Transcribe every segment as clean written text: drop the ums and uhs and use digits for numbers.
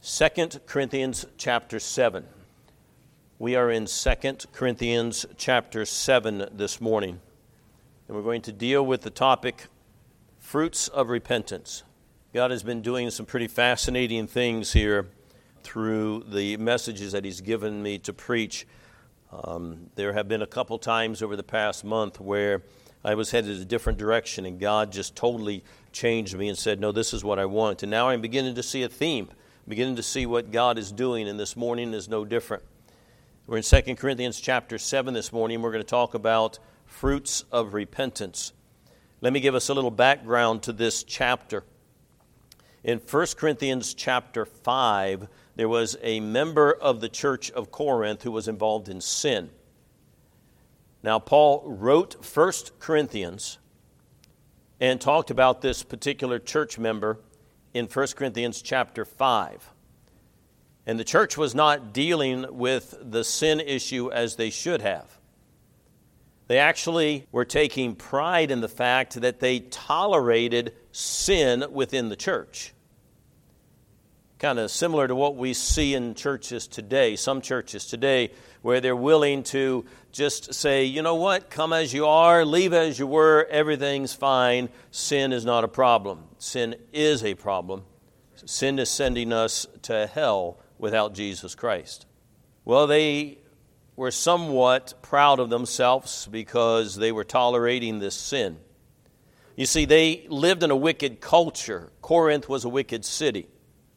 2 Corinthians chapter 7. We are in 2 Corinthians chapter 7 this morning, and we're going to deal with the topic, fruits of repentance. God has been doing some pretty fascinating things here through the messages that He's given me to preach. There have been a couple times over the past month where I was headed a different direction, and God just totally changed me and said, no, this is what I want. And now I'm beginning to see a theme, beginning to see what God is doing, and this morning is no different. We're in 2 Corinthians chapter 7 this morning. We're going to talk about fruits of repentance. Let me give us a little background to this chapter. In 1 Corinthians chapter 5, there was a member of the church of Corinth who was involved in sin. Now, Paul wrote 1 Corinthians and talked about this particular church member in 1 Corinthians chapter 5. And the church was not dealing with the sin issue as they should have. They actually were taking pride in the fact that they tolerated sin within the church. Kind of similar to what we see in churches today, some churches today, where they're willing to just say, you know what, come as you are, leave as you were, everything's fine. Sin is not a problem. Sin is a problem. Sin is sending us to hell without Jesus Christ. Well, they were somewhat proud of themselves because they were tolerating this sin. You see, they lived in a wicked culture. Corinth was a wicked city.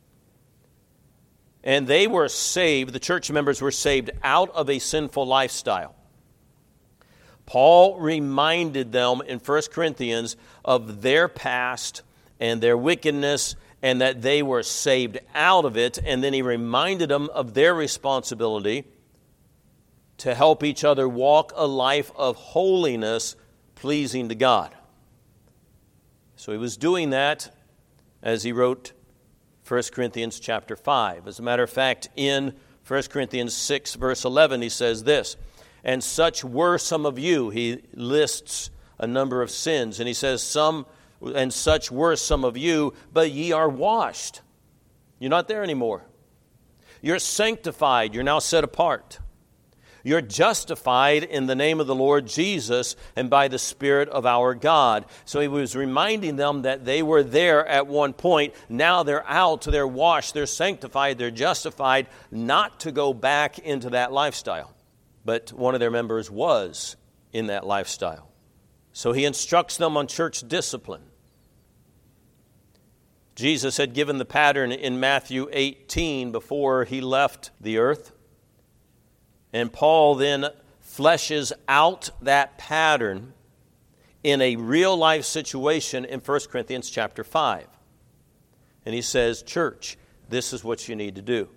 And they were saved, the church members were saved out of a sinful lifestyle. Paul reminded them in 1 Corinthians of their past and their wickedness, and that they were saved out of it. And then he reminded them of their responsibility to help each other walk a life of holiness pleasing to God. So he was doing that as he wrote 1 Corinthians chapter 5. As a matter of fact, in 1 Corinthians 6, verse 11, he says this, and such were some of you. He lists a number of sins, and he says, and such were some of you, but ye are washed. You're not there anymore. You're sanctified. You're now set apart. You're justified in the name of the Lord Jesus and by the Spirit of our God. So he was reminding them that they were there at one point. Now they're out, they're washed, they're sanctified, they're justified, not to go back into that lifestyle. But one of their members was in that lifestyle. So he instructs them on church discipline. Jesus had given the pattern in Matthew 18 before he left the earth. And Paul then fleshes out that pattern in a real-life situation in 1 Corinthians chapter 5. And he says, church, this is what you need to do.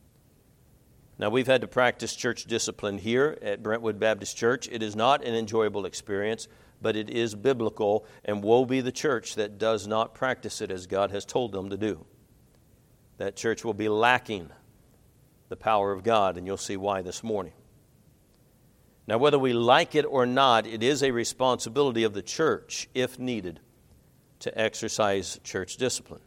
Now, we've had to practice church discipline here at Brentwood Baptist Church. It is not an enjoyable experience, but it is biblical, and woe be the church that does not practice it as God has told them to do. That church will be lacking the power of God, and you'll see why this morning. Now, whether we like it or not, it is a responsibility of the church, if needed, to exercise church discipline.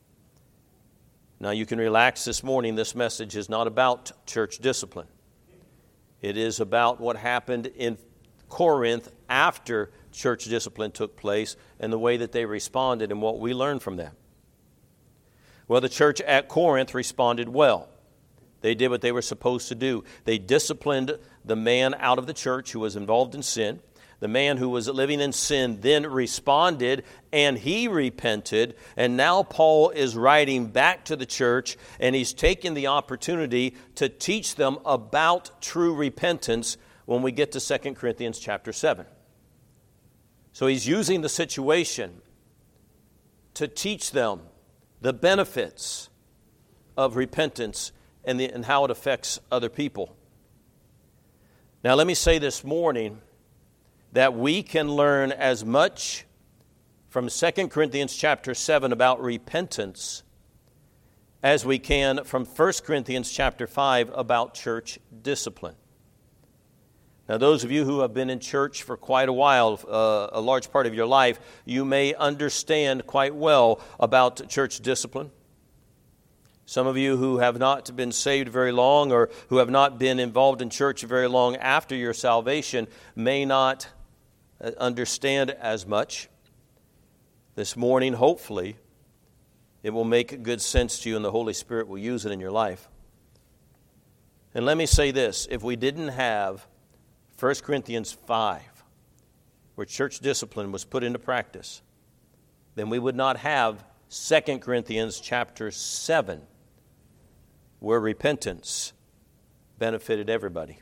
Now, you can relax this morning. This message is not about church discipline. It is about what happened in Corinth after church discipline took place and the way that they responded and what we learned from them. Well, the church at Corinth responded well. They did what they were supposed to do. They disciplined the man out of the church who was involved in sin. The man who was living in sin then responded, and he repented. And now Paul is writing back to the church, and he's taking the opportunity to teach them about true repentance when we get to 2 Corinthians chapter 7. So he's using the situation to teach them the benefits of repentance and how it affects other people. Now, let me say this morning that we can learn as much from 2 Corinthians chapter 7 about repentance as we can from 1 Corinthians chapter 5 about church discipline. Now, those of you who have been in church for quite a while, a large part of your life, you may understand quite well about church discipline. Some of you who have not been saved very long or who have not been involved in church very long after your salvation may not understand as much. This morning, hopefully, it will make good sense to you and the Holy Spirit will use it in your life. And let me say this, if we didn't have 1 Corinthians 5, where church discipline was put into practice, then we would not have 2 Corinthians chapter 7, where repentance benefited everybody.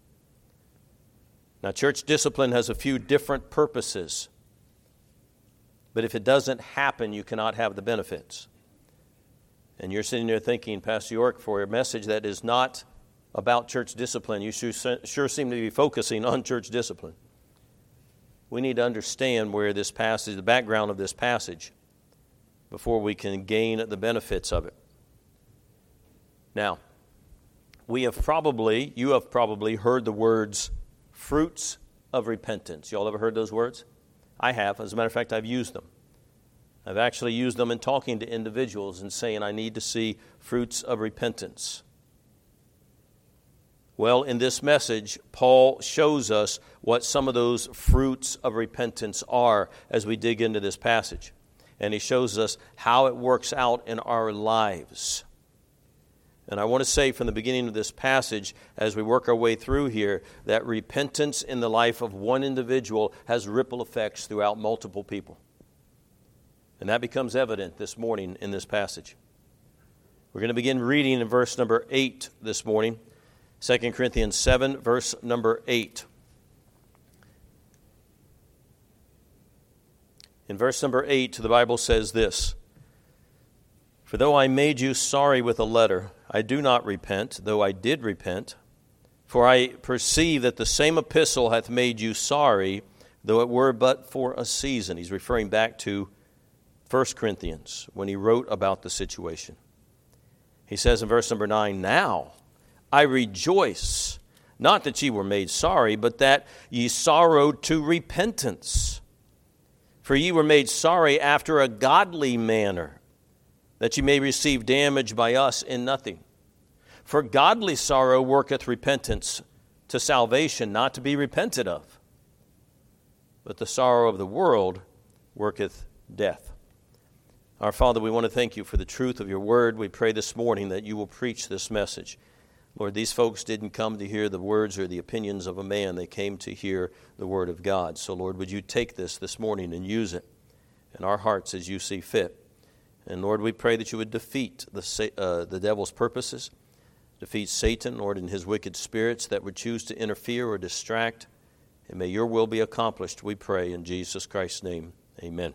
Now, church discipline has a few different purposes, but if it doesn't happen, you cannot have the benefits. And you're sitting there thinking, Pastor York, for a message that is not about church discipline, you sure seem to be focusing on church discipline. We need to understand where this passage, the background of this passage, before we can gain the benefits of it. Now, you have probably heard the words fruits of repentance. You all ever heard those words? I have. As a matter of fact, I've used them. I've actually used them in talking to individuals and saying I need to see fruits of repentance. Well, in this message, Paul shows us what some of those fruits of repentance are as we dig into this passage. And he shows us how it works out in our lives. And I want to say from the beginning of this passage, as we work our way through here, that repentance in the life of one individual has ripple effects throughout multiple people. And that becomes evident this morning in this passage. We're going to begin reading in verse number 8 this morning. 2 Corinthians 7, verse number 8. In verse number 8, the Bible says this, "For though I made you sorry with a letter, I do not repent, though I did repent. For I perceive that the same epistle hath made you sorry, though it were but for a season." He's referring back to 1 Corinthians when he wrote about the situation. He says in verse number 9, "Now I rejoice, not that ye were made sorry, but that ye sorrowed to repentance. For ye were made sorry after a godly manner, that ye may receive damage by us in nothing. For godly sorrow worketh repentance to salvation, not to be repented of. But the sorrow of the world worketh death." Our Father, we want to thank you for the truth of your word. We pray this morning that you will preach this message. Lord, these folks didn't come to hear the words or the opinions of a man. They came to hear the word of God. So, Lord, would you take this morning and use it in our hearts as you see fit. And, Lord, we pray that you would defeat the devil's purposes, defeat Satan, Lord, and his wicked spirits that would choose to interfere or distract. And may your will be accomplished, we pray, in Jesus Christ's name. Amen.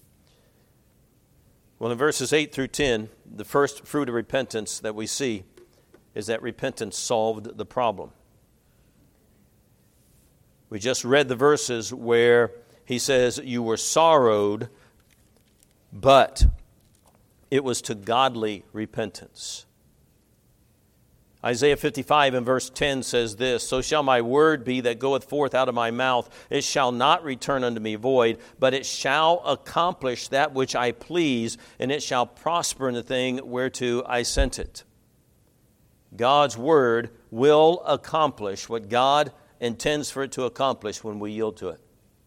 Well, in verses 8 through 10, the first fruit of repentance that we see is that repentance solved the problem. We just read the verses where he says, you were sorrowed, but it was to godly repentance. Isaiah 55 and verse 10 says this, "So shall my word be that goeth forth out of my mouth. It shall not return unto me void, but it shall accomplish that which I please, and it shall prosper in the thing whereto I sent it." God's word will accomplish what God intends for it to accomplish when we yield to it.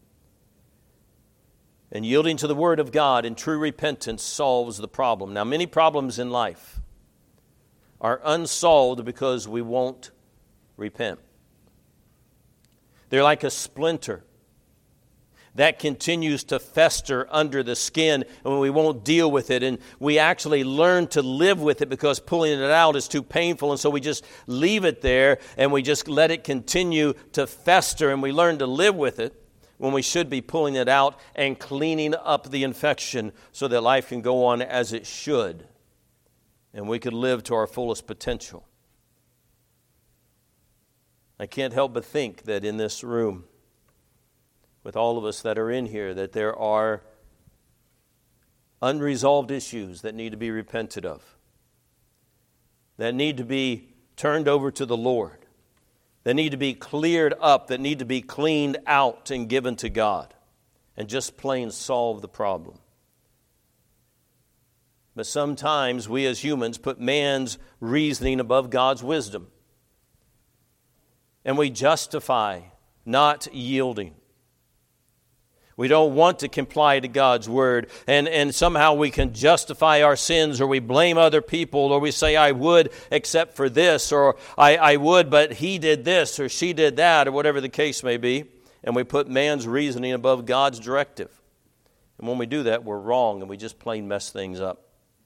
And yielding to the word of God in true repentance solves the problem. Now, many problems in life are unsolved because we won't repent. They're like a splinter that continues to fester under the skin, and we won't deal with it, and we actually learn to live with it because pulling it out is too painful, and so we just leave it there and we just let it continue to fester, and we learn to live with it when we should be pulling it out and cleaning up the infection so that life can go on as it should and we could live to our fullest potential. I can't help but think that in this room, with all of us that are in here, that there are unresolved issues that need to be repented of, that need to be turned over to the Lord, that need to be cleared up, that need to be cleaned out and given to God, and just plain solve the problem. But sometimes we as humans put man's reasoning above God's wisdom. And we justify not yielding. We don't want to comply to God's word. And somehow we can justify our sins, or we blame other people, or we say, I would except for this, or I would, but he did this, or she did that, or whatever the case may be. And we put man's reasoning above God's directive. And when we do that, we're wrong, and we just plain mess things up.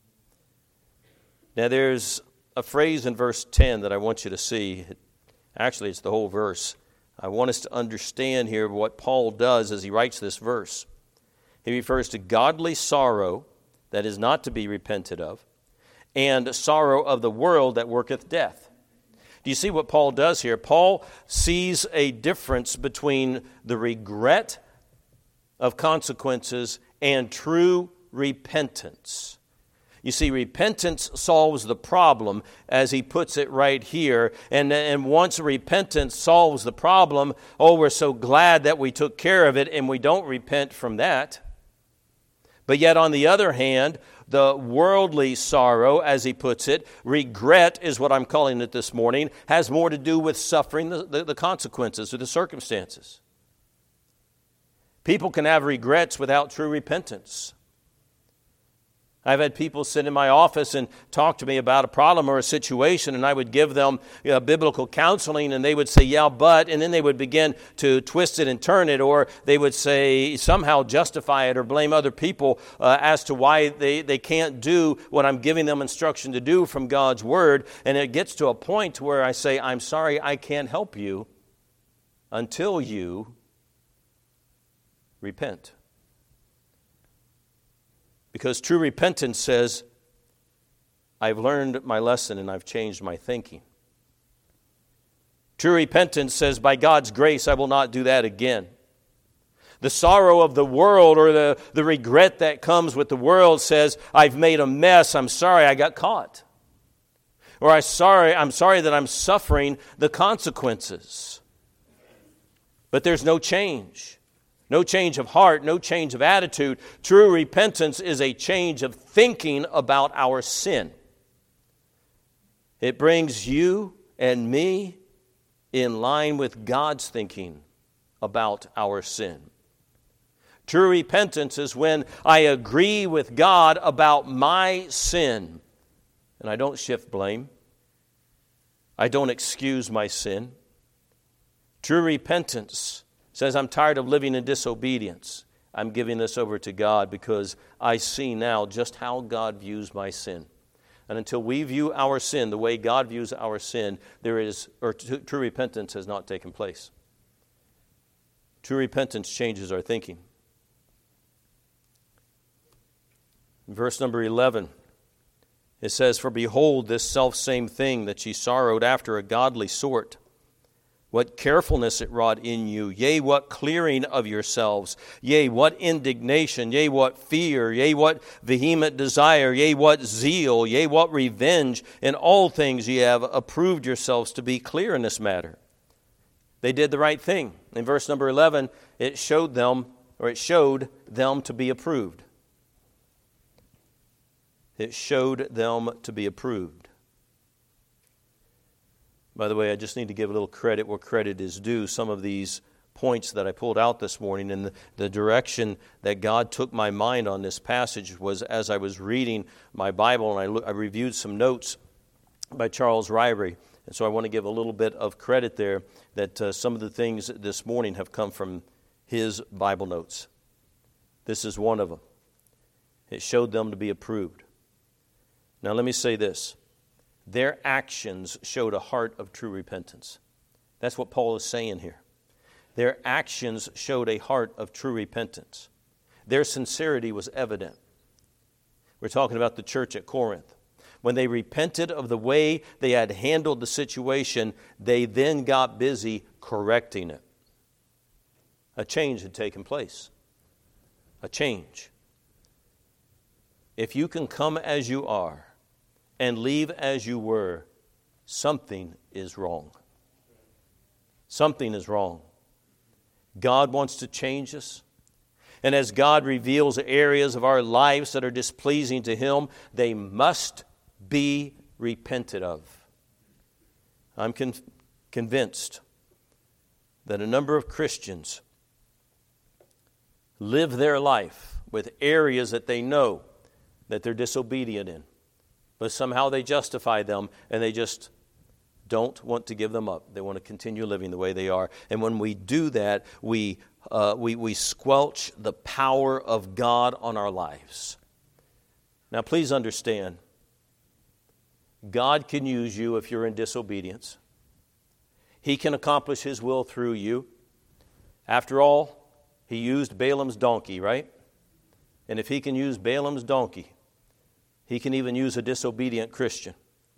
Now there's a phrase in verse 10 that I want you to see. Actually, it's the whole verse. I want us to understand here what Paul does as he writes this verse. He refers to godly sorrow that is not to be repented of, and sorrow of the world that worketh death. Do you see what Paul does here? Paul sees a difference between the regret of consequences and true repentance. You see, repentance solves the problem, as he puts it right here. And once repentance solves the problem, we're so glad that we took care of it, and we don't repent from that. But yet, on the other hand, the worldly sorrow, as he puts it, regret is what I'm calling it this morning, has more to do with suffering the consequences or the circumstances. People can have regrets without true repentance. I've had people sit in my office and talk to me about a problem or a situation, and I would give them biblical counseling, and they would say, yeah, but, and then they would begin to twist it and turn it, or they would say, somehow justify it or blame other people as to why they can't do what I'm giving them instruction to do from God's Word. And it gets to a point where I say, I'm sorry, I can't help you until you repent. Because true repentance says, I've learned my lesson and I've changed my thinking. True repentance says, by God's grace, I will not do that again. The sorrow of the world, or the regret that comes with the world, says, I've made a mess, I'm sorry I got caught. Or I'm sorry that I'm suffering the consequences. But there's no change. No change of heart, no change of attitude. True repentance is a change of thinking about our sin. It brings you and me in line with God's thinking about our sin. True repentance is when I agree with God about my sin, and I don't shift blame. I don't excuse my sin. True repentance says, I'm tired of living in disobedience. I'm giving this over to God because I see now just how God views my sin. And until we view our sin the way God views our sin, true repentance has not taken place. True repentance changes our thinking. In verse number 11, it says, For behold, this selfsame thing that ye sorrowed after a godly sort, what carefulness it wrought in you, yea, what clearing of yourselves, yea, what indignation, yea, what fear, yea, what vehement desire, yea, what zeal, yea, what revenge. In all things ye have approved yourselves to be clear in this matter. They did the right thing. In verse number 11, it showed them to be approved. It showed them to be approved. By the way, I just need to give a little credit where credit is due. Some of these points that I pulled out this morning and the direction that God took my mind on this passage was as I was reading my Bible, and I reviewed some notes by Charles Ryrie. And so I want to give a little bit of credit there that some of the things this morning have come from his Bible notes. This is one of them. It showed them to be approved. Now let me say this. Their actions showed a heart of true repentance. That's what Paul is saying here. Their actions showed a heart of true repentance. Their sincerity was evident. We're talking about the church at Corinth. When they repented of the way they had handled the situation, they then got busy correcting it. A change had taken place. A change. If you can come as you are and leave as you were, something is wrong. Something is wrong. God wants to change us. And as God reveals areas of our lives that are displeasing to Him, they must be repented of. I'm convinced that a number of Christians live their life with areas that they know that they're disobedient in, but somehow they justify them and they just don't want to give them up. They want to continue living the way they are. And when we do that, we squelch the power of God on our lives. Now, please understand, God can use you if you're in disobedience. He can accomplish His will through you. After all, He used Balaam's donkey, right? And if He can use Balaam's donkey, He can even use a disobedient Christian.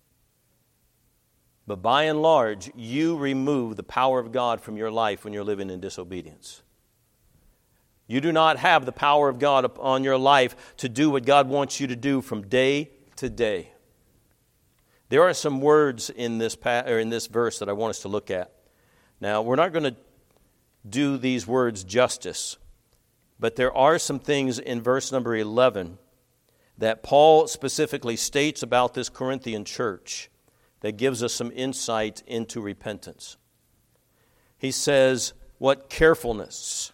But by and large, you remove the power of God from your life when you're living in disobedience. You do not have the power of God upon your life to do what God wants you to do from day to day. There are some words in this verse that I want us to look at. Now, we're not going to do these words justice, but there are some things in verse number 11 that Paul specifically states about this Corinthian church that gives us some insight into repentance. He says, what carefulness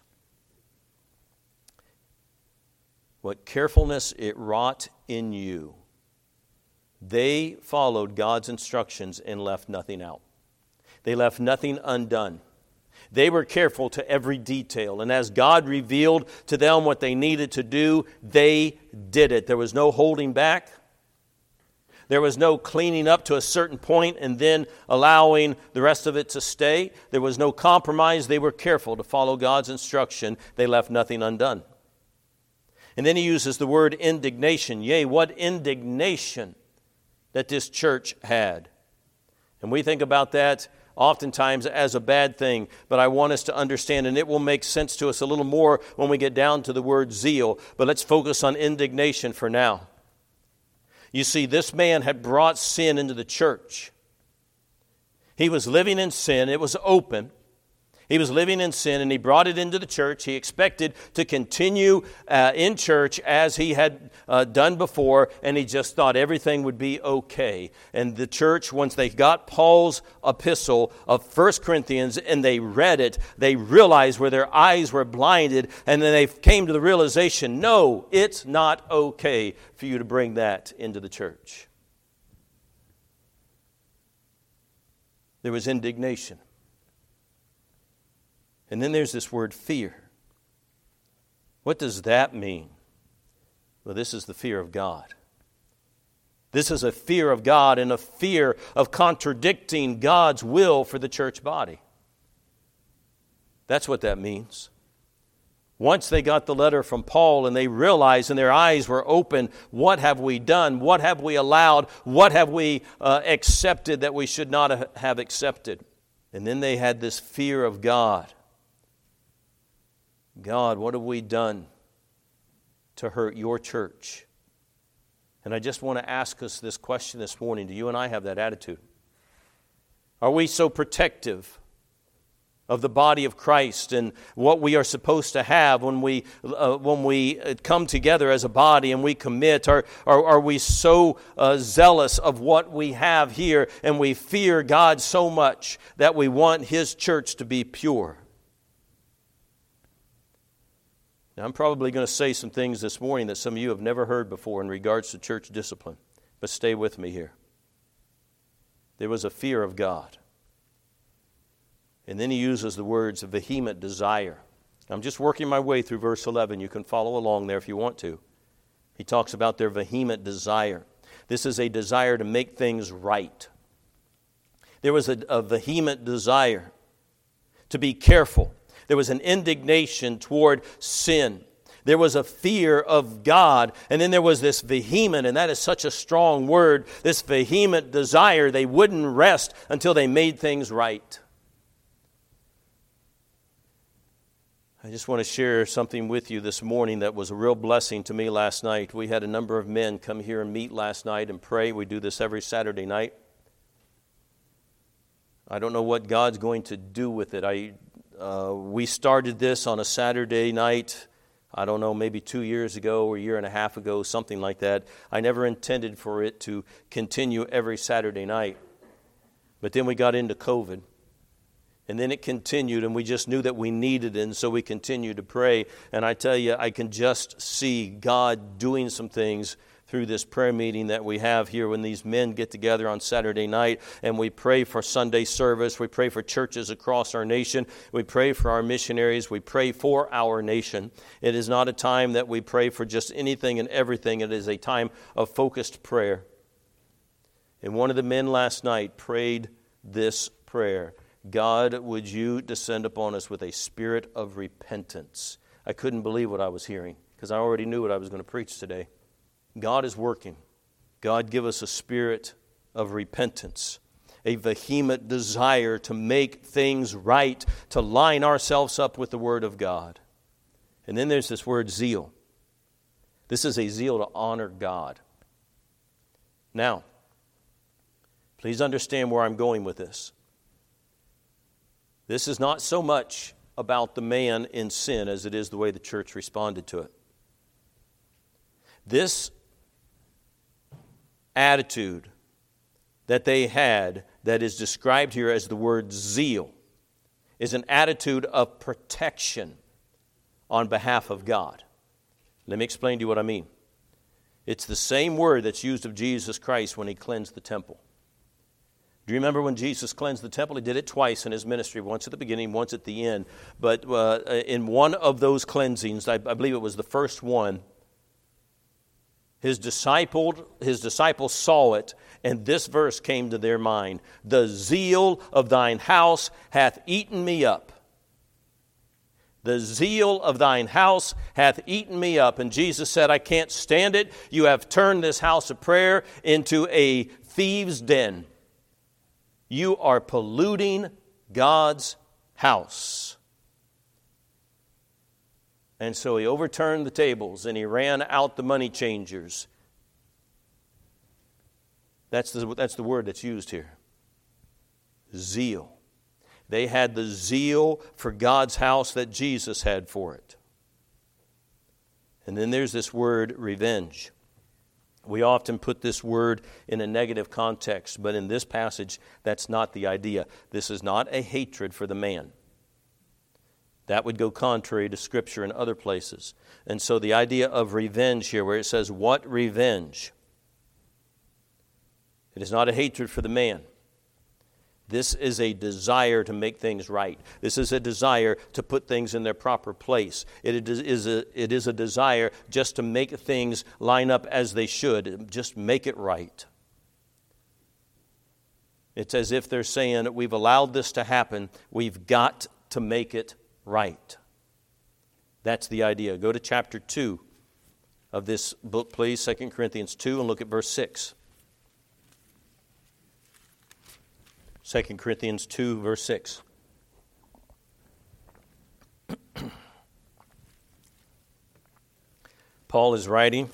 it wrought in you. They followed God's instructions and left nothing out. They left nothing undone. They were careful to every detail. And as God revealed to them what they needed to do, they did it. There was no holding back. There was no cleaning up to a certain point and then allowing the rest of it to stay. There was no compromise. They were careful to follow God's instruction. They left nothing undone. And then he uses the word indignation. Yea, what indignation that this church had. And we think about that oftentimes as a bad thing, but I want us to understand, and it will make sense to us a little more when we get down to the word zeal, but let's focus on indignation for now. You see, this man had brought sin into the church. He was living in sin. It was open. He was living in sin, and he brought it into the church. He expected to continue in church as he had done before, and he just thought everything would be okay. And the church, once they got Paul's epistle of 1 Corinthians and they read it, they realized where their eyes were blinded, and then they came to the realization, no, it's not okay for you to bring that into the church. There was indignation. And then there's this word fear. What does that mean? Well, this is the fear of God. This is a fear of God and a fear of contradicting God's will for the church body. That's what that means. Once they got the letter from Paul and they realized and their eyes were open, what have we done? What have we allowed? What have we accepted that we should not have accepted? And then they had this fear of God. God, what have we done to hurt your church? And I just want to ask us this question this morning. Do you and I have that attitude? Are we so protective of the body of Christ and what we are supposed to have when we come together as a body and we commit? Are we so zealous of what we have here and we fear God so much that we want His church to be pure? Now, I'm probably going to say some things this morning that some of you have never heard before in regards to church discipline, but stay with me here. There was a fear of God. And then he uses the words vehement desire. I'm just working my way through verse 11. You can follow along there if you want to. He talks about their vehement desire. This is a desire to make things right. There was a vehement desire to be careful. There was an indignation toward sin. There was a fear of God. And then there was this vehement, and that is such a strong word, this vehement desire. They wouldn't rest until they made things right. I just want to share something with you this morning that was a real blessing to me last night. We had a number of men come here and meet last night and pray. We do this every Saturday night. I don't know what God's going to do with it. We started this on a Saturday night I don't know, maybe 2 years ago or a year and a half ago, something like that. I never intended for it to continue every Saturday night. But then we got into COVID. And then it continued, and we just knew that we needed it, and so we continued to pray. And I tell you, I can just see God doing some things through this prayer meeting that we have here when these men get together on Saturday night, and we pray for Sunday service. We pray for churches across our nation. We pray for our missionaries. We pray for our nation. It is not a time that we pray for just anything and everything. It is a time of focused prayer. And one of the men last night prayed this prayer: God, would you descend upon us with a spirit of repentance? I couldn't believe what I was hearing because I already knew what I was going to preach today. God is working. God, give us a spirit of repentance, a vehement desire to make things right, to line ourselves up with the Word of God. And then there's this word zeal. This is a zeal to honor God. Now, please understand where I'm going with this. This is not so much about the man in sin as it is the way the church responded to it. This attitude that they had that is described here as the word zeal is an attitude of protection on behalf of God. Let me explain to you what I mean. It's the same word that's used of Jesus Christ when he cleansed the temple. Do you remember when Jesus cleansed the temple? He did it twice in his ministry, once at the beginning, once at the end. But in one of those cleansings, I believe it was the first one, his disciples saw it, and this verse came to their mind: the zeal of thine house hath eaten me up. The zeal of thine house hath eaten me up. And Jesus said, I can't stand it. You have turned this house of prayer into a thieves' den. You are polluting God's house. And so he overturned the tables and he ran out the money changers. That's the word that's used here. Zeal. They had the zeal for God's house that Jesus had for it. And then there's this word revenge. We often put this word in a negative context, but in this passage, that's not the idea. This is not a hatred for the man. That would go contrary to Scripture in other places. And so the idea of revenge here, where it says, what revenge? It is not a hatred for the man. This is a desire to make things right. This is a desire to put things in their proper place. It is a desire just to make things line up as they should. Just make it right. It's as if they're saying, we've allowed this to happen. We've got to make it right. That's the idea. Go to chapter 2 of this book, please, 2 Corinthians 2, and look at verse 6. 2 Corinthians 2, verse 6. Paul is writing,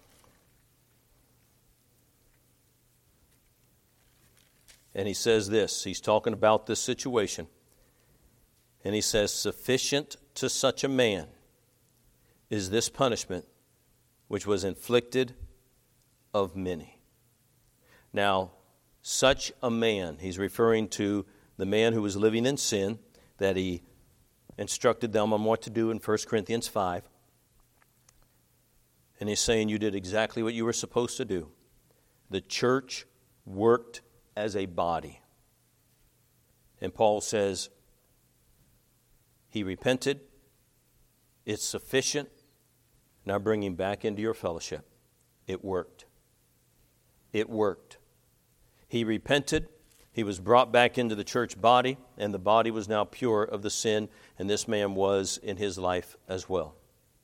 and he says this. He's talking about this situation. And he says, sufficient to such a man is this punishment which was inflicted of many. Now, such a man, he's referring to the man who was living in sin, that he instructed them on what to do in 1 Corinthians 5. And he's saying you did exactly what you were supposed to do. The church worked as a body. And Paul says, he repented. It's sufficient. Now bring him back into your fellowship. It worked. It worked. He repented. He was brought back into the church body, and the body was now pure of the sin, and this man was in his life as well.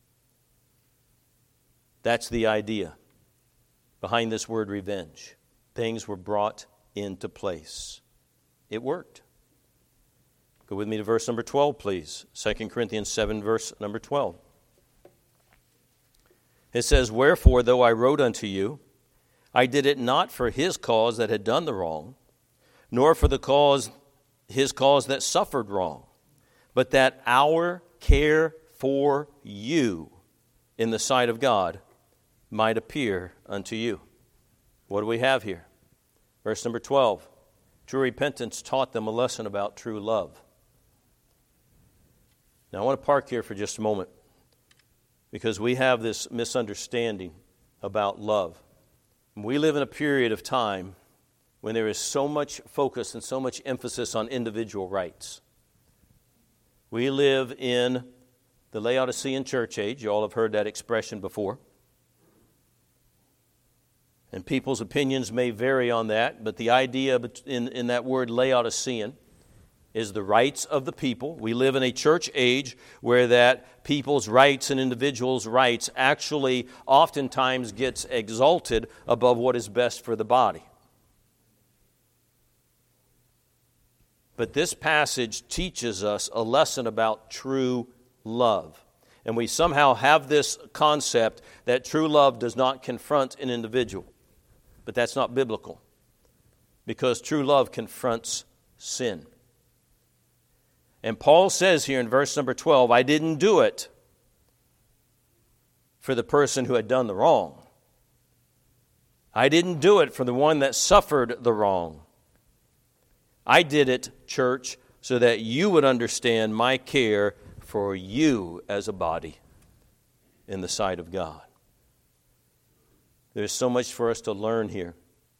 That's the idea behind this word revenge. Things were brought into place. It worked. Go with me to verse number 12, please. 2 Corinthians 7, verse number 12. It says, wherefore, though I wrote unto you, I did it not for his cause that had done the wrong, nor for his cause that suffered wrong, but that our care for you in the sight of God might appear unto you. What do we have here? Verse number 12. True repentance taught them a lesson about true love. Now I want to park here for just a moment because we have this misunderstanding about love. We live in a period of time when there is so much focus and so much emphasis on individual rights. We live in the Laodicean church age. You all have heard that expression before. And people's opinions may vary on that, but the idea in that word Laodicean is the rights of the people. We live in a church age where that people's rights and individuals' rights actually oftentimes gets exalted above what is best for the body. But this passage teaches us a lesson about true love. And we somehow have this concept that true love does not confront an individual. But that's not biblical, because true love confronts sin. And Paul says here in verse number 12, I didn't do it for the person who had done the wrong. I didn't do it for the one that suffered the wrong. I did it, church, so that you would understand my care for you as a body in the sight of God. There's so much for us to learn here.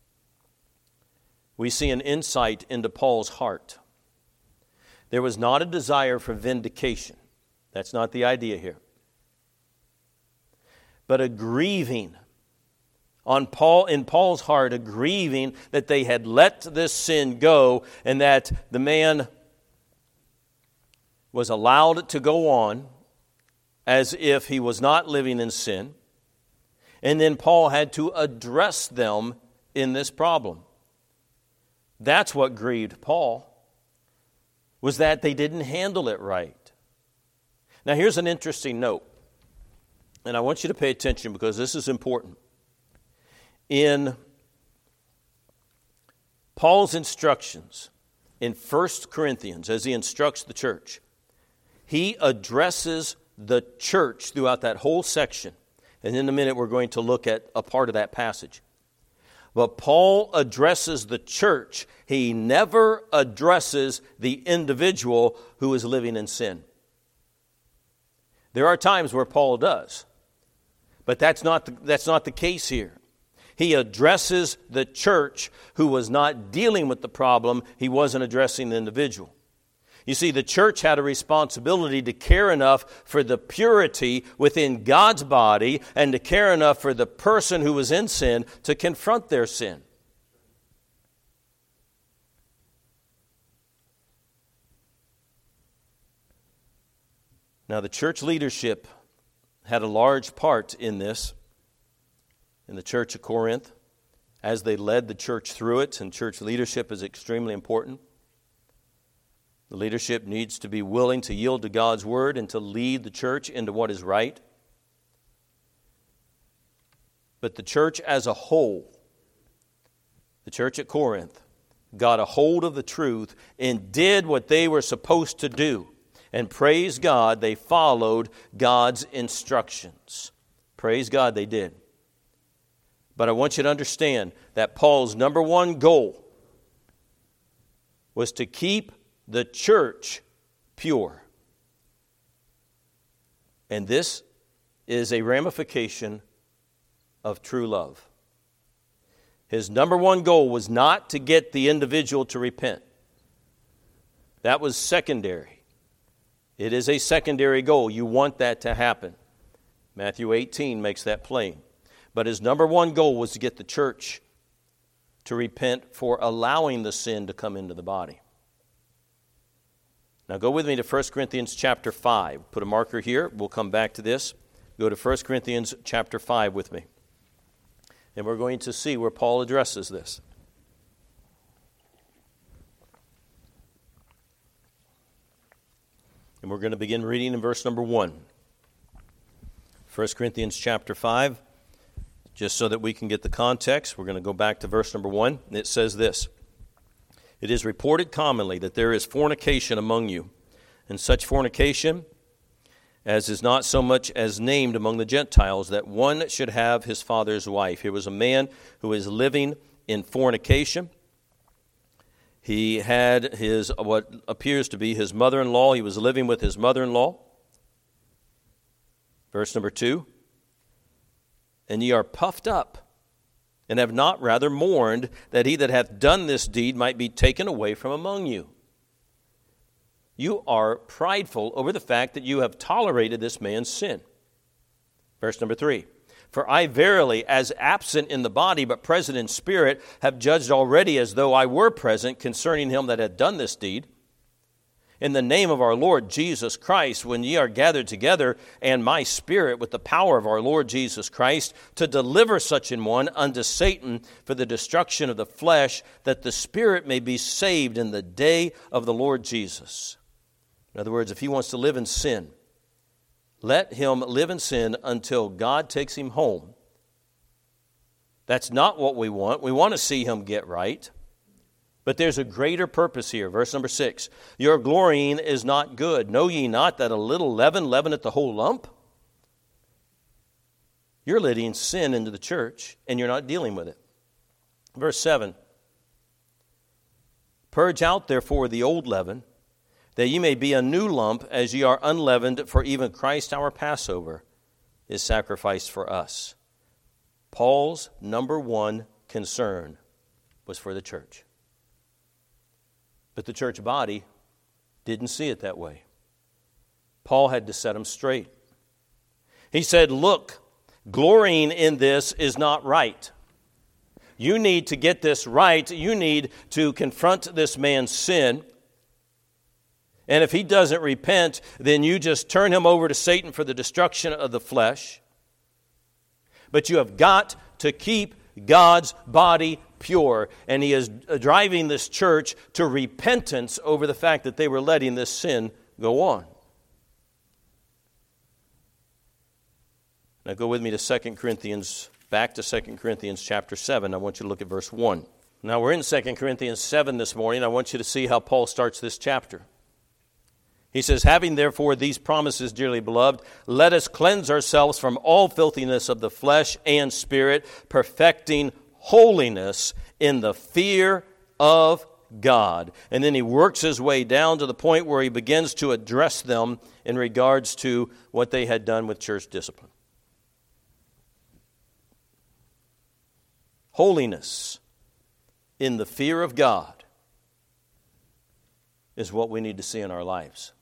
We see an insight into Paul's heart. There was not a desire for vindication. That's not the idea here. But a grieving in Paul's heart, a grieving that they had let this sin go and that the man was allowed to go on as if he was not living in sin. And then Paul had to address them in this problem. That's what grieved Paul, was that they didn't handle it right. Now here's an interesting note, and I want you to pay attention because this is important. In Paul's instructions in 1 Corinthians, as he instructs the church, he addresses the church throughout that whole section. And in a minute, we're going to look at a part of that passage. But Paul addresses the church. He never addresses the individual who is living in sin. There are times where Paul does, but that's not the case here. He addresses the church who was not dealing with the problem. He wasn't addressing the individual. You see, the church had a responsibility to care enough for the purity within God's body and to care enough for the person who was in sin to confront their sin. Now, the church leadership had a large part in this, in the church of Corinth, as they led the church through it, and church leadership is extremely important. The leadership needs to be willing to yield to God's word and to lead the church into what is right. But the church as a whole, the church at Corinth, got a hold of the truth and did what they were supposed to do. And praise God, they followed God's instructions. Praise God, they did. But I want you to understand that Paul's number one goal was to keep the church pure. And this is a ramification of true love. His number one goal was not to get the individual to repent. That was secondary. It is a secondary goal. You want that to happen. Matthew 18 makes that plain. But his number one goal was to get the church to repent for allowing the sin to come into the body. Now go with me to 1 Corinthians chapter 5. Put a marker here. We'll come back to this. Go to 1 Corinthians chapter 5 with me. And we're going to see where Paul addresses this. And we're going to begin reading in verse number 1. 1 Corinthians chapter 5. Just so that we can get the context, we're going to go back to verse number 1. It says this: It is reported commonly that there is fornication among you, and such fornication as is not so much as named among the Gentiles, that one should have his father's wife. Here was a man who is living in fornication. He had his, what appears to be his mother-in-law. He was living with his mother-in-law. Verse number 2. And ye are puffed up, and have not rather mourned, that he that hath done this deed might be taken away from among you. You are prideful over the fact that you have tolerated this man's sin. Verse number 3. For I verily, as absent in the body, but present in spirit, have judged already as though I were present concerning him that had done this deed. In the name of our Lord Jesus Christ, when ye are gathered together, and my spirit with the power of our Lord Jesus Christ, to deliver such an one unto Satan for the destruction of the flesh, that the spirit may be saved in the day of the Lord Jesus. In other words, if he wants to live in sin, let him live in sin until God takes him home. That's not what we want. We want to see him get right. But there's a greater purpose here. Verse number 6. Your glorying is not good. Know ye not that a little leaven leaveneth the whole lump? You're letting sin into the church, and you're not dealing with it. Verse 7. Purge out therefore the old leaven, that ye may be a new lump, as ye are unleavened, for even Christ our Passover is sacrificed for us. Paul's number one concern was for the church. But the church body didn't see it that way. Paul had to set them straight. He said, look, glorying in this is not right. You need to get this right. You need to confront this man's sin. And if he doesn't repent, then you just turn him over to Satan for the destruction of the flesh. But you have got to keep God's body pure. And he is driving this church to repentance over the fact that they were letting this sin go on. Now go with me to 2 Corinthians, back to 2 Corinthians chapter 7. I want you to look at verse 1. Now we're in 2 Corinthians 7 this morning. I want you to see how Paul starts this chapter. He says, having therefore these promises, dearly beloved, let us cleanse ourselves from all filthiness of the flesh and spirit, perfecting holiness in the fear of God. And then he works his way down to the point where he begins to address them in regards to what they had done with church discipline. Holiness in the fear of God is what we need to see in our lives.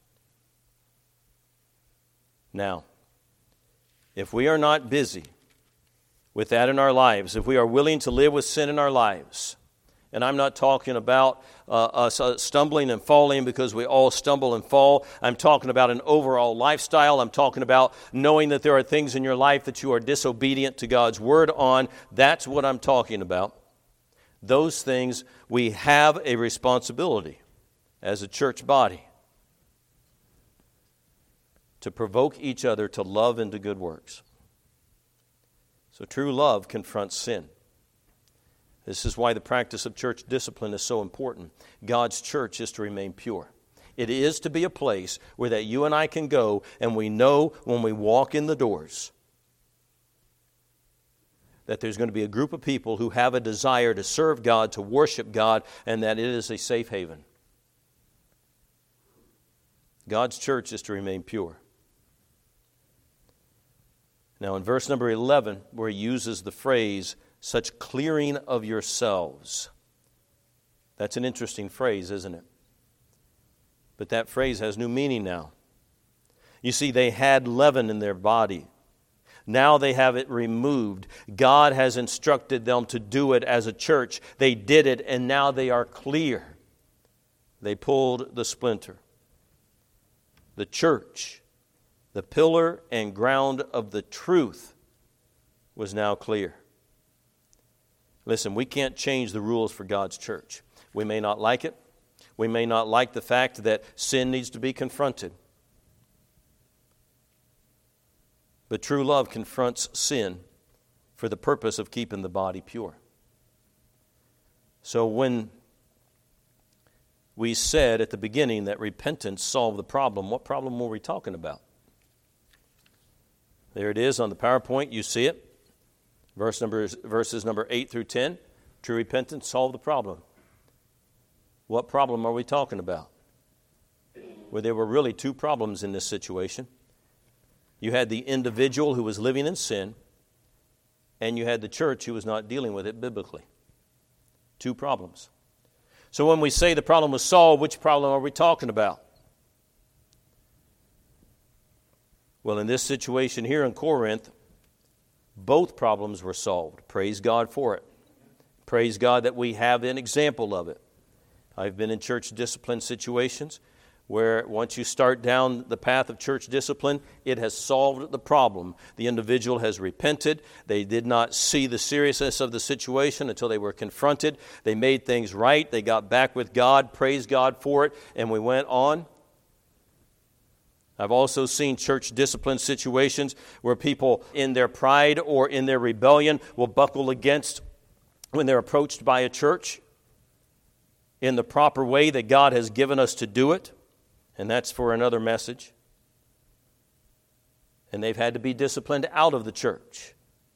Now, if we are not busy with that in our lives, if we are willing to live with sin in our lives, and I'm not talking about us stumbling and falling, because we all stumble and fall. I'm talking about an overall lifestyle. I'm talking about knowing that there are things in your life that you are disobedient to God's word on. That's what I'm talking about. Those things, we have a responsibility as a church body to provoke each other to love and to good works. So true love confronts sin. This is why the practice of church discipline is so important. God's church is to remain pure. It is to be a place where that you and I can go, and we know when we walk in the doors that there's going to be a group of people who have a desire to serve God, to worship God, and that it is a safe haven. God's church is to remain pure. Now in verse number 11, where he uses the phrase, such clearing of yourselves. That's an interesting phrase, isn't it? But that phrase has new meaning now. You see, they had leaven in their body. Now they have it removed. God has instructed them to do it as a church. They did it, and now they are clear. They pulled the splinter. The church, the pillar and ground of the truth, was now clear. Listen, we can't change the rules for God's church. We may not like it. We may not like the fact that sin needs to be confronted. But true love confronts sin for the purpose of keeping the body pure. So when we said at the beginning that repentance solved the problem, what problem were we talking about? There it is on the PowerPoint. You see it. Verses number 8 through 10. True repentance solved the problem. What problem are we talking about? Well, there were really two problems in this situation. You had the individual who was living in sin, and you had the church who was not dealing with it biblically. Two problems. So when we say the problem was solved, which problem are we talking about? Well, in this situation here in Corinth, both problems were solved. Praise God for it. Praise God that we have an example of it. I've been in church discipline situations where once you start down the path of church discipline, it has solved the problem. The individual has repented. They did not see the seriousness of the situation until they were confronted. They made things right. They got back with God. Praise God for it. And we went on. I've also seen church discipline situations where people in their pride or in their rebellion will buckle against when they're approached by a church in the proper way that God has given us to do it. And that's for another message. And they've had to be disciplined out of the church.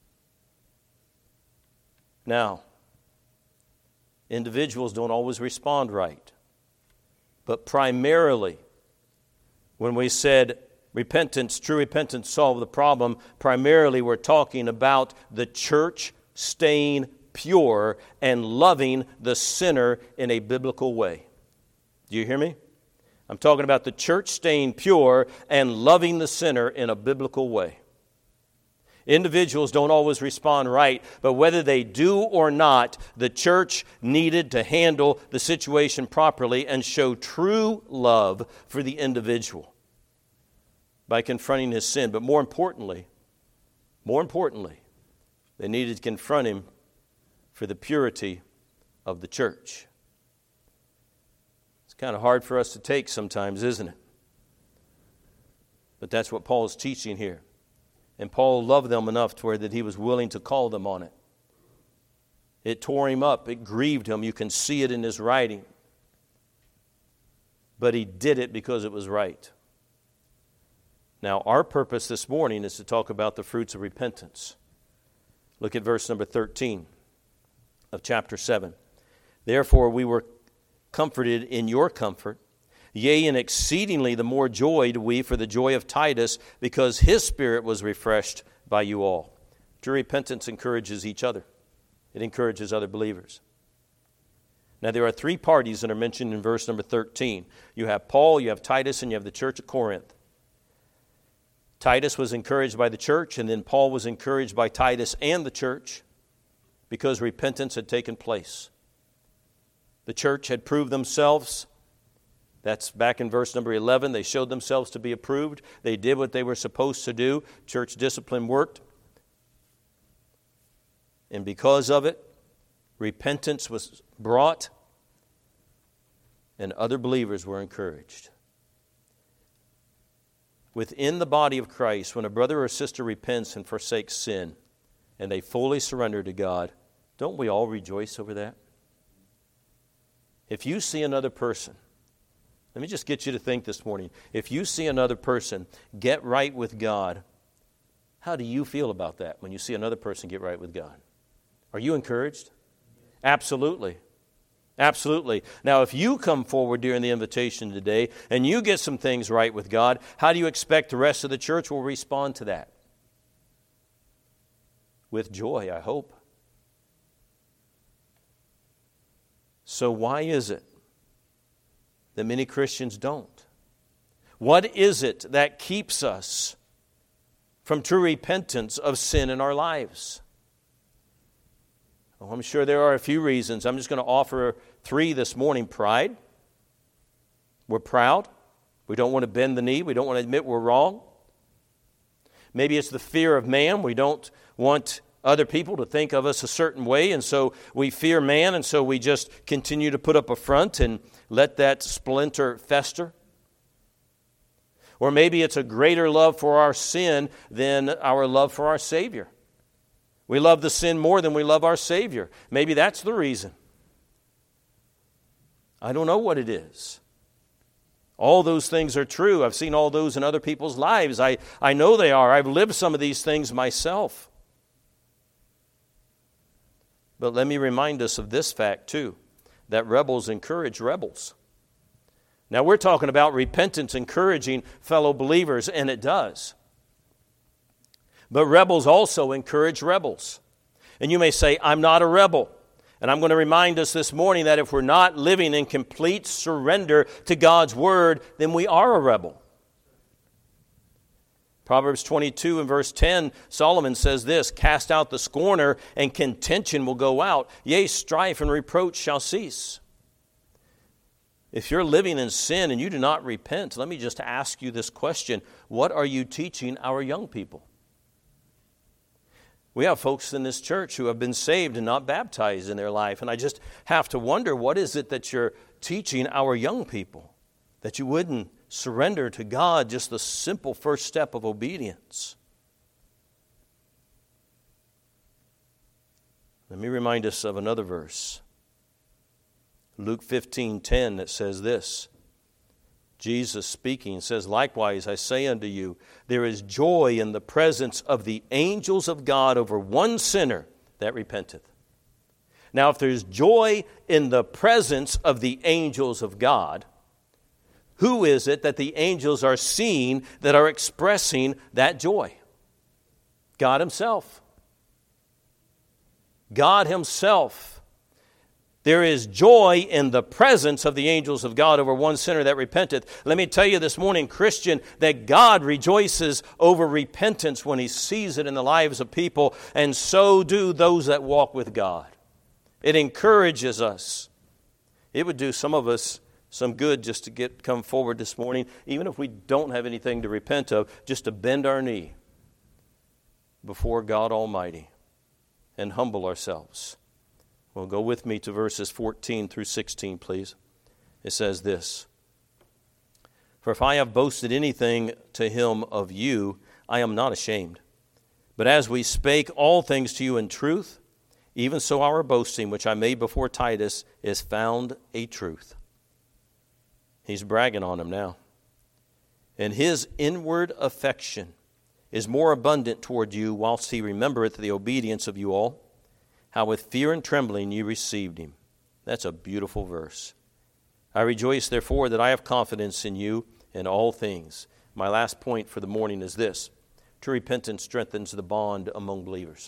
Now, individuals don't always respond right. But primarily, when we said repentance, true repentance solved the problem, primarily we're talking about the church staying pure and loving the sinner in a biblical way. Do you hear me? I'm talking about the church staying pure and loving the sinner in a biblical way. Individuals don't always respond right, but whether they do or not, the church needed to handle the situation properly and show true love for the individual by confronting his sin. But more importantly, they needed to confront him for the purity of the church. It's kind of hard for us to take sometimes, isn't it? But that's what Paul is teaching here. And Paul loved them enough to where that he was willing to call them on it. It tore him up. It grieved him. You can see it in his writing. But he did it because it was right. Now, our purpose this morning is to talk about the fruits of repentance. Look at verse number 13 of chapter 7. Therefore, we were comforted in your comfort, yea, and exceedingly the more joyed we for the joy of Titus, because his spirit was refreshed by you all. True repentance encourages each other. It encourages other believers. Now, there are three parties that are mentioned in verse number 13. You have Paul, you have Titus, and you have the church at Corinth. Titus was encouraged by the church, and then Paul was encouraged by Titus and the church because repentance had taken place. The church had proved themselves. That's back in verse number 11. They showed themselves to be approved. They did what they were supposed to do. Church discipline worked. And because of it, repentance was brought and other believers were encouraged. Within the body of Christ, when a brother or sister repents and forsakes sin and they fully surrender to God, don't we all rejoice over that? If you see another person, let me just get you to think this morning. If you see another person get right with God, how do you feel about that when you see another person get right with God? Are you encouraged? Absolutely. Absolutely. Now, if you come forward during the invitation today and you get some things right with God, how do you expect the rest of the church will respond to that? With joy, I hope. So why is it that many Christians don't? What is it that keeps us from true repentance of sin in our lives? Well, I'm sure there are a few reasons. I'm just going to offer three this morning. Pride. We're proud. We don't want to bend the knee. We don't want to admit we're wrong. Maybe it's the fear of man. We don't want other people to think of us a certain way, and so we fear man, and so we just continue to put up a front and let that splinter fester. Or maybe it's a greater love for our sin than our love for our Savior. We love the sin more than we love our Savior. Maybe that's the reason. I don't know what it is. All those things are true. I've seen all those in other people's lives. I know they are. I've lived some of these things myself. But let me remind us of this fact too, that rebels encourage rebels. Now we're talking about repentance encouraging fellow believers, and it does. But rebels also encourage rebels. And you may say, I'm not a rebel. And I'm going to remind us this morning that if we're not living in complete surrender to God's Word, then we are a rebel. Proverbs 22 and verse 10, Solomon says this, cast out the scorner, and contention will go out. Yea, strife and reproach shall cease. If you're living in sin and you do not repent, let me just ask you this question. What are you teaching our young people? We have folks in this church who have been saved and not baptized in their life. And I just have to wonder, what is it that you're teaching our young people? That you wouldn't surrender to God, just the simple first step of obedience. Let me remind us of another verse. Luke 15:10, that says this. Jesus speaking says, likewise I say unto you, there is joy in the presence of the angels of God over one sinner that repenteth. Now if there's joy in the presence of the angels of God, who is it that the angels are seeing that are expressing that joy? God Himself. God Himself. There is joy in the presence of the angels of God over one sinner that repenteth. Let me tell you this morning, Christian, that God rejoices over repentance when He sees it in the lives of people, and so do those that walk with God. It encourages us. It would do some of us some good just to come forward this morning, even if we don't have anything to repent of, just to bend our knee before God Almighty and humble ourselves. Well, go with me to verses 14 through 16, please. It says this, for if I have boasted anything to him of you, I am not ashamed. But as we spake all things to you in truth, even so our boasting, which I made before Titus, is found a truth. He's bragging on him now. And his inward affection is more abundant toward you, whilst he remembereth the obedience of you all, how with fear and trembling you received him. That's a beautiful verse. I rejoice, therefore, that I have confidence in you in all things. My last point for the morning is this. True repentance strengthens the bond among believers.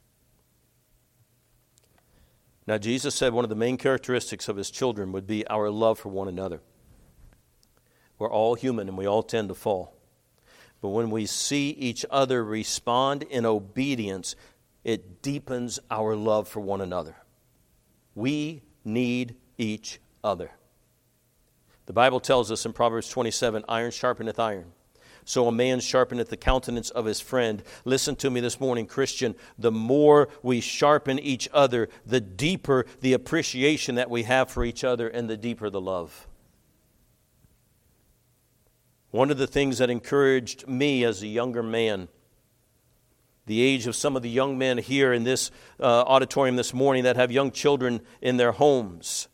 Now, Jesus said one of the main characteristics of His children would be our love for one another. We're all human and we all tend to fall. But when we see each other respond in obedience, it deepens our love for one another. We need each other. The Bible tells us in Proverbs 27, iron sharpeneth iron. So a man sharpeneth the countenance of his friend. Listen to me this morning, Christian. The more we sharpen each other, the deeper the appreciation that we have for each other and the deeper the love. One of the things that encouraged me as a younger man, the age of some of the young men here in this auditorium this morning that have young children in their homes.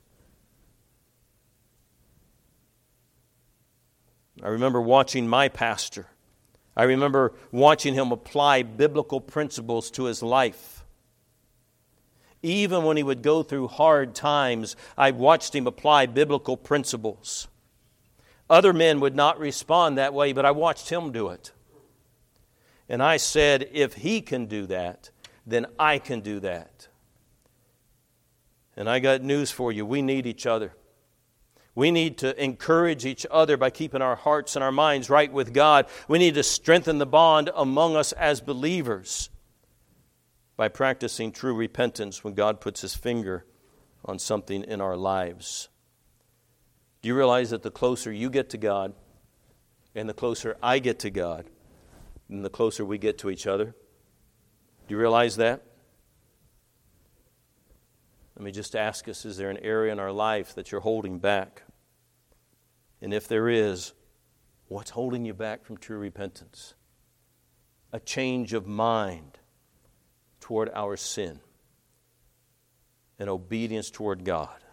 I remember watching my pastor. I remember watching him apply biblical principles to his life. Even when he would go through hard times, I watched him apply biblical principles. Other men would not respond that way, but I watched him do it. And I said, if he can do that, then I can do that. And I got news for you. We need each other. We need to encourage each other by keeping our hearts and our minds right with God. We need to strengthen the bond among us as believers by practicing true repentance when God puts His finger on something in our lives. Do you realize that the closer you get to God and the closer I get to God, and the closer we get to each other? Do you realize that? Let me just ask us, is there an area in our life that you're holding back? And if there is, what's holding you back from true repentance? A change of mind toward our sin and obedience toward God.